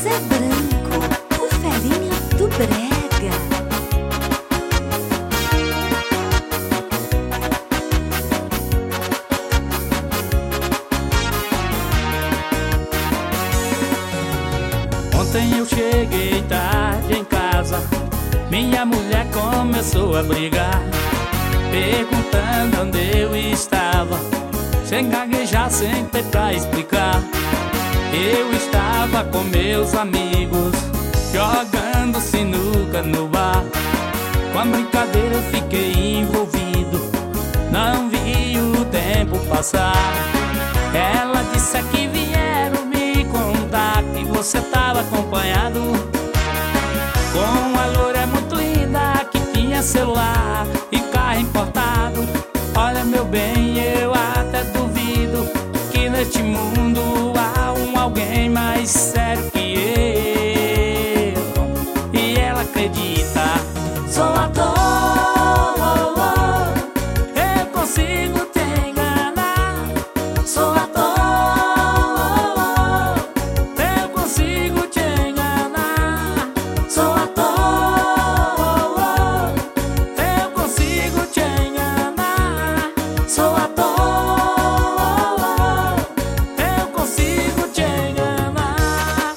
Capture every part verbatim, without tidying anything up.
Zé Branco, o ferinha do brega. Ontem eu cheguei tarde em casa, minha mulher começou a brigar, perguntando onde eu estava, sem gaguejar, sem ter pra explicar. Eu estava com meus amigos, jogando sinuca no bar. Com a brincadeira eu fiquei envolvido, não vi o tempo passar. Ela disse que vieram me contar que você tava acompanhado com uma loura muito linda que tinha celular e carro importado. Olha, meu bem, eu até duvido que neste mundo há um alguém mais sério que eu. E ela acredita. Sou à toa, eu consigo te enganar. sou à toa, eu consigo te enganar. sou à toa, eu consigo te enganar. sou à toa, eu consigo te enganar.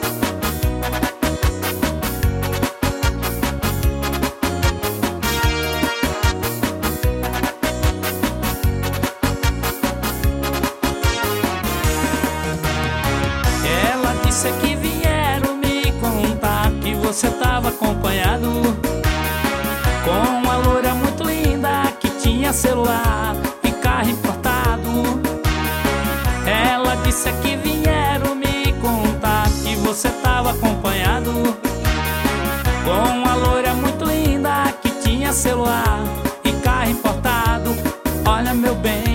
Ela disse que vieram me contar que você tava acompanhado com uma loura muito linda que tinha celular e carro importado. Ela disse que vieram me contar que você tava acompanhado com uma loura muito linda que tinha celular e carro importado. Olha, meu bem,